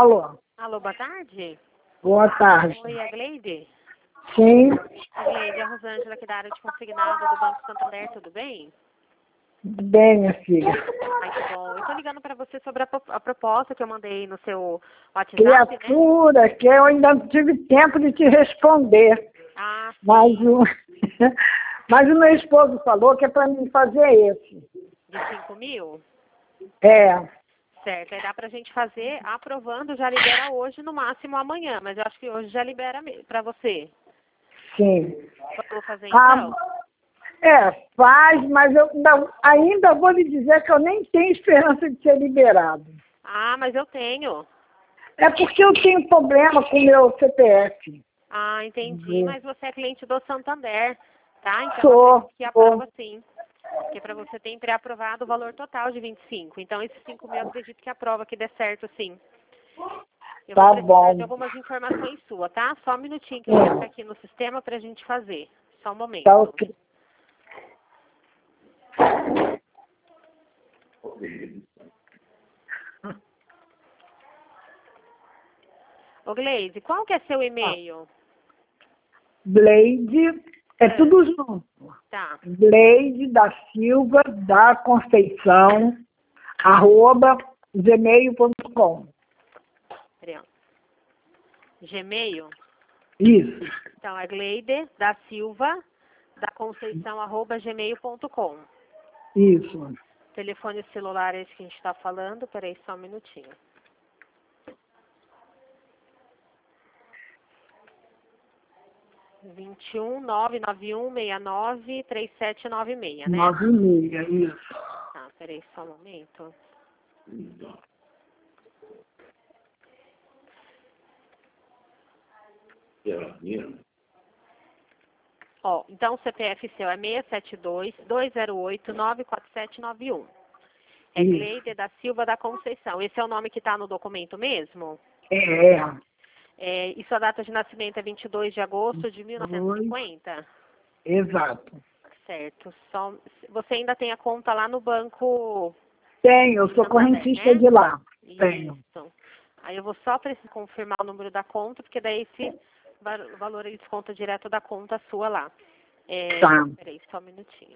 Alô, Alô, boa tarde. boa tarde. Oi, é a Gleide? Sim, A Gleide, é a Rosângela aqui da área de consignado do Banco Santander, tudo bem? tudo bem, minha filha. Ai, que bom. Eu tô ligando para você sobre a proposta que eu mandei no seu WhatsApp, né? Criatura, que eu ainda não tive tempo de te responder. Ah, Mas sim. mas o meu esposo falou que é para mim fazer esse. De 5.000? É, Certo. Aí dá pra gente fazer aprovando, já libera hoje, no máximo amanhã. Mas eu acho que hoje já libera para você. sim. Vou fazer Ah, então? faz, mas eu ainda vou lhe dizer que eu nem tenho esperança de ser liberado. Ah, mas eu tenho. É porque eu tenho problema com o meu CPF. Ah, entendi. Mas você é cliente do Santander, tá? Então Sou, acredito que sou. aprova sim. Porque para você tem pré-aprovado o valor total de 25. Então esses 5.000 eu acredito que aprova que dê certo sim. Eu vou Tá precisar de bom. algumas informações suas, tá? Só um minutinho que eu entro aqui no sistema pra gente fazer. Só um Tá momento. ok. Ô Gleide, qual que é seu e-mail? Blade, é tudo junto. Tá. Blade da Silva da Conceição, @gmail.com. Peraí, ó. Gmail? Isso, Então é Gleide da Silva da Conceição @gmail.com. isso. Telefone celular é esse que a gente está falando. Peraí, só um minutinho. 21 991693796, né? 9,6, isso. Tá, peraí, só um momento. Ó, então o CPF seu é 672-208-94791. É Isso. Gleide da Silva da Conceição. Esse é o nome que está no documento mesmo? É, É, e sua data de nascimento é 22 de agosto de dois, 1950? exato. Certo. Você ainda tem a conta lá no banco Tenho, eu sou Santander, correntista né? de lá. Tenho. Isso. Aí eu vou só precisar confirmar o número da conta, porque daí esse valor ele desconta direto da conta sua lá. Tá. Peraí, só um minutinho.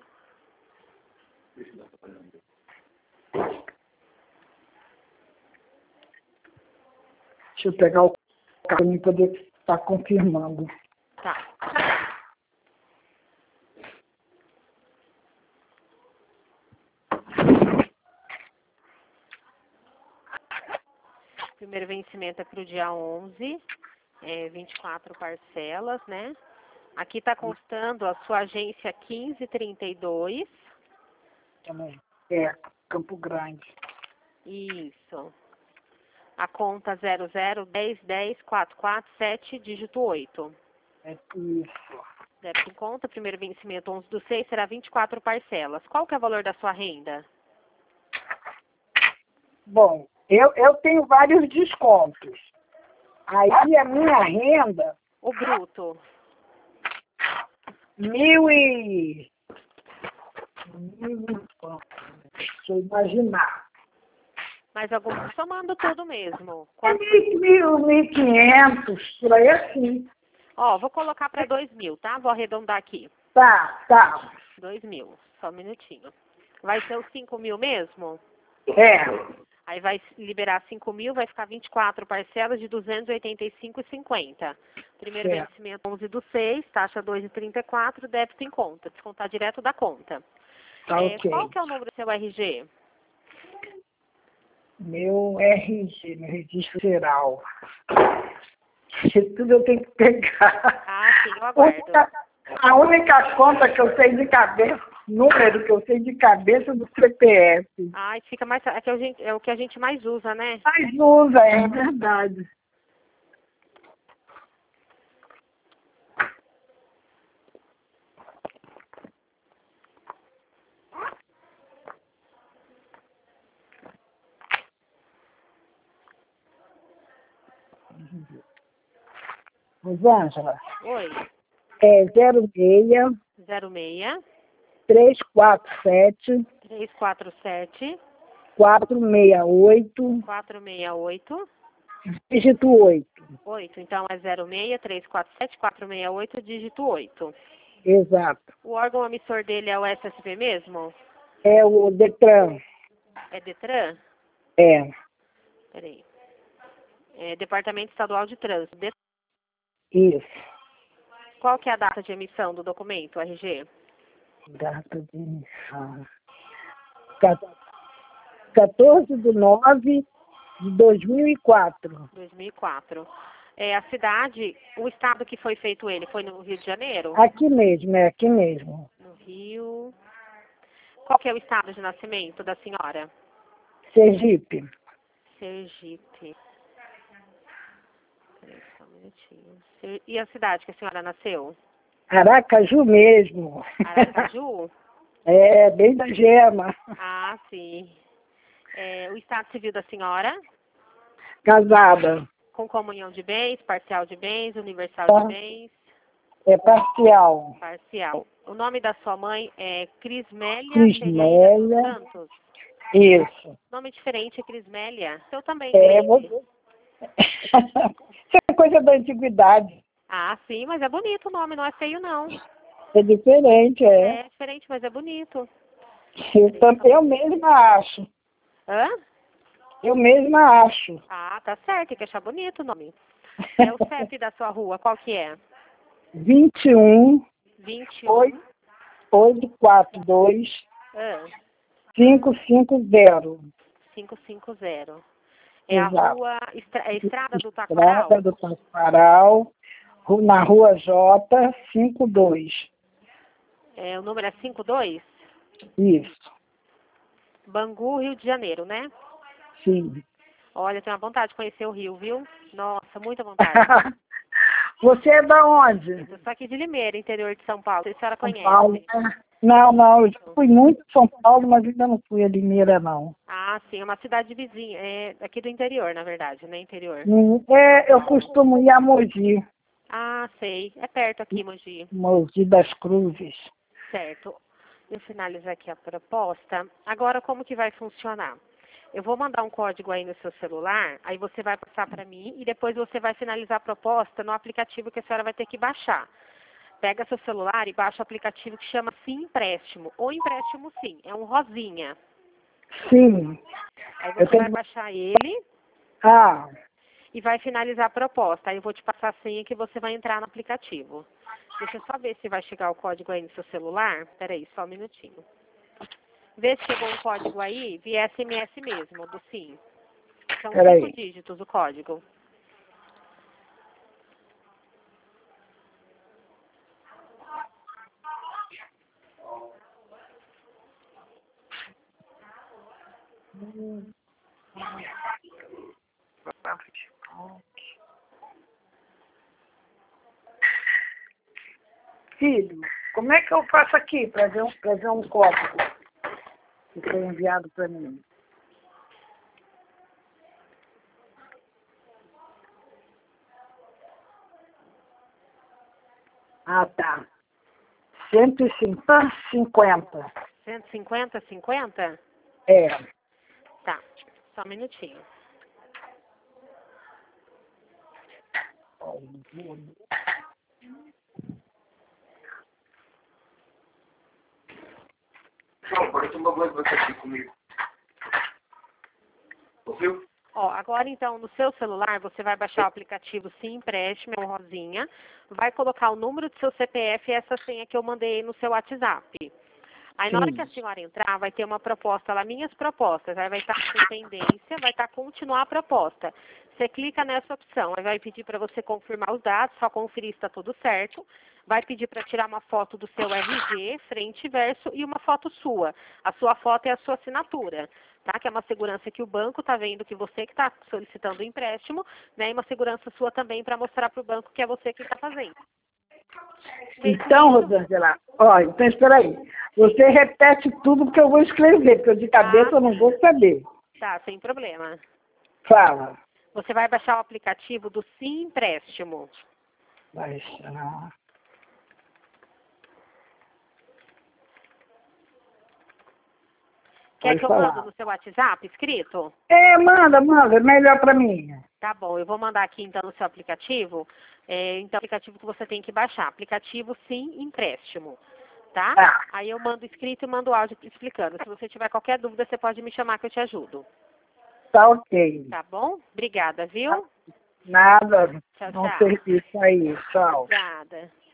Deixa eu pegar o carro para mim poder estar confirmando. Tá. Primeiro vencimento é para o dia 11, 24 parcelas, né? Aqui está constando a sua agência 1532. Também. É, Campo Grande. Isso. A conta 0010104447, dígito 8. É isso. Débito em conta, primeiro vencimento 11/6, será 24 parcelas. Qual que é o valor da sua renda? Bom, eu tenho vários descontos. Aí a minha renda, O bruto? 1.000 deixa eu imaginar. Mais algum? Somando tudo mesmo. É 1.500, por aí assim. Ó, vou colocar para 2.000, tá? Vou arredondar aqui. Tá. 2.000, só um minutinho. Vai ser os 5.000 mesmo? É, Aí vai liberar 5.000, vai ficar 24 parcelas de 285,50. Primeiro certo. vencimento 11/6, taxa 2,34, débito em conta. Descontar direto da conta. Tá ok. Qual que é o número do seu RG? Meu RG, meu registro geral. Isso tudo eu tenho que pegar. Ah, sim, eu aguardo. A única conta que eu sei de cabeça, número que eu sei de cabeça do CPF. Ai, fica mais. É o que a gente mais usa, né? Mas usa, é verdade. Rosângela, Oi. é 06 06 347 347 468 468 dígito 8. 8, então é 06-347-468, dígito 8. Exato. O órgão emissor dele é o SSP mesmo? É o Detran. É Detran? É. Peraí. É Departamento Estadual de Trânsito. Isso. Qual que é a data de emissão do documento, RG? Data de emissão. 14/9/2004. 2004. A cidade, o estado que foi feito ele, foi no Rio de Janeiro? Aqui mesmo, é aqui mesmo. No Rio. Qual que é o estado de nascimento da senhora? Sergipe. Sergipe. Peraí, só um minutinho. E a cidade que a senhora nasceu? Aracaju mesmo. Aracaju? É, bem da gema. Ah, sim. O estado civil da senhora? Casada. Com comunhão de bens, parcial de bens, universal Tá. de bens? É parcial. Parcial. O nome da sua mãe é Crismélia Ferreira dos Crismélia. Santos? Isso. Nome diferente, Crismélia. Eu também, É, Gleide. você. Isso é coisa da antiguidade. Ah, sim, mas é bonito o nome, não é feio, não. É diferente, é. É diferente, mas é bonito. Eu mesma acho. Hã? Eu mesma acho. Ah, tá certo, tem que achar bonito o nome. É o CEP da sua rua, qual que é? 21 21. 842 Ah, 550. 550. É a Exato. rua, é a Estrada do Taquaral? Estrada do Taquaral, na rua J, 52. O número é 52? Isso, Bangu, Rio de Janeiro, né? sim. Olha, eu tenho uma vontade de conhecer o Rio, viu? Nossa, muita vontade. Você é da onde? Eu sou aqui de Limeira, interior de São Paulo. Não sei se a senhora São conhece. Paulo, né? Não, eu já fui muito em São Paulo, mas ainda não fui a Limeira, não. Ah, sim, é uma cidade vizinha. É aqui do interior, na verdade, né? Interior. Eu costumo ir a Mogi, Ah, sei. É perto aqui, Mogi. Mogi das Cruzes. Certo. Eu finalizar aqui a proposta. Agora, como que vai funcionar? Eu vou mandar um código aí no seu celular, aí você vai passar para mim e depois você vai finalizar a proposta no aplicativo que a senhora vai ter que baixar. Pega seu celular e baixa o aplicativo que chama Sim Empréstimo, ou Empréstimo Sim, é um rosinha. Sim. Aí Eu você vai tenho... baixar ele Ah, e vai finalizar a proposta. Aí eu vou te passar a senha que você vai entrar no aplicativo. Deixa eu só ver se vai chegar o código aí no seu celular. Peraí, só um minutinho. Vê se chegou um código aí, via SMS mesmo, do Sim. São 5 peraí. dígitos o código. Filho, como é que eu faço aqui para ver, um código que foi enviado para mim? Ah, tá. 150, 50. 150, 50? É. Tá, só um minutinho. Agora tem uma coisa que você aqui comigo. Ouviu? Ó, agora então, no seu celular, você vai baixar o aplicativo Sim Empréstimo, é um rosinha, vai colocar o número do seu CPF e essa senha que eu mandei no seu WhatsApp. Aí na hora que a senhora entrar, vai ter uma proposta lá, minhas propostas, aí vai estar com pendência, vai estar continuar a proposta. Você clica nessa opção, aí vai pedir para você confirmar os dados, só conferir se está tudo certo. Vai pedir para tirar uma foto do seu RG, frente e verso, e uma foto sua. A sua foto é a sua assinatura, tá? Que é uma segurança que o banco está vendo que você que está solicitando o empréstimo, né? E uma segurança sua também para mostrar para o banco que é você que está fazendo. Então, Rosângela, ó, então espera aí. Você repete tudo que eu vou escrever, porque eu de cabeça eu não vou saber. Tá, sem problema. Fala. Você vai baixar o aplicativo do Sim Empréstimo. Baixar. Quer Pode que eu falar. mando no seu WhatsApp escrito? Manda, é melhor para mim. Tá bom, eu vou mandar aqui então no seu aplicativo. Então, o aplicativo que você tem que baixar. Aplicativo Sim Empréstimo. Tá? Tá. Aí eu mando escrito e mando áudio explicando. Se você tiver qualquer dúvida, você pode me chamar que eu te ajudo. Tá ok. Tá bom? Obrigada, viu? Nada. Tchau, Não tchau. serviço aí. Tchau. Obrigada.